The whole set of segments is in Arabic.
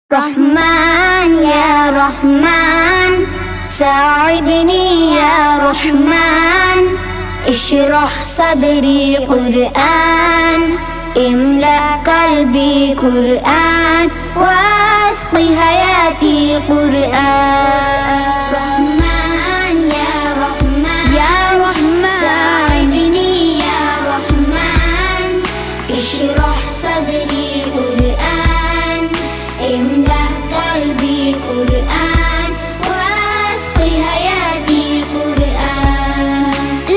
رحمن يا رحمن ساعدني يا رحمن، اشرح صدري قرآن، املأ قلبي قرآن، واسق حياتي قرآن. رحمن يا رحمن يا رحمن ساعدني يا رحمن، اشرح صدري قرآن، املأ قلبي قرآن، واسق حياتي قرآن.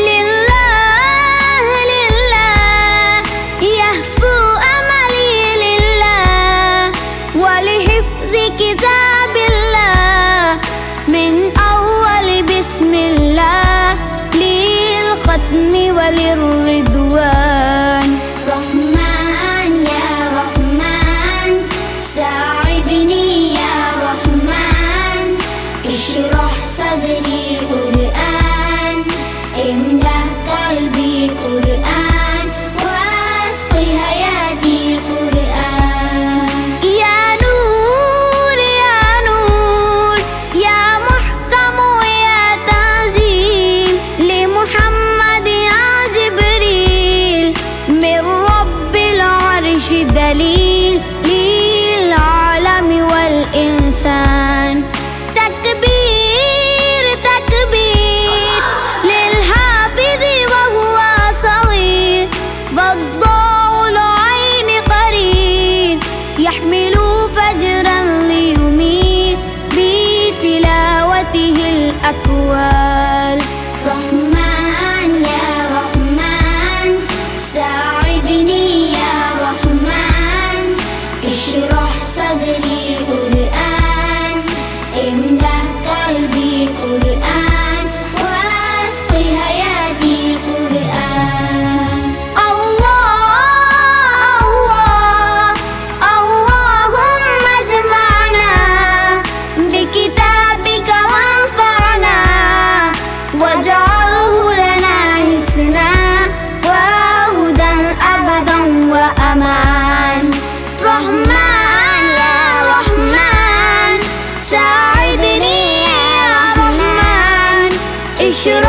لله لله يهفو أملي لله، ولحفظ كتاب الله من أول بسم الله للختم وللرضوان. رحمن يا رحمن ساعدني يا رحمن، اشرح صدري قرآن، املأ قلبي قرآن، واسق حياتي قرآن. يا نور يا نور يا محكم يا تنزيل لمحمد يا جبريل، من رب العرش دليل للعالم والإنسان. تكبير تكبير للحافظ وهو صغير، بضاع العين قرين يحمل فجرا ليميت بتلاوته الأكوال. رحمن يا رحمن ساعدني يا رحمن، اشرح صدري قرآن، املأ قلبي قرآن، واسق حياتي قرآن. الله الله اللهم اجمعنا بكتابك وانفعنا، واجعله لنا حسنا وهدى أبدا وأمان. رحمن يا رحمن ساعدني يا رحمن، اشرح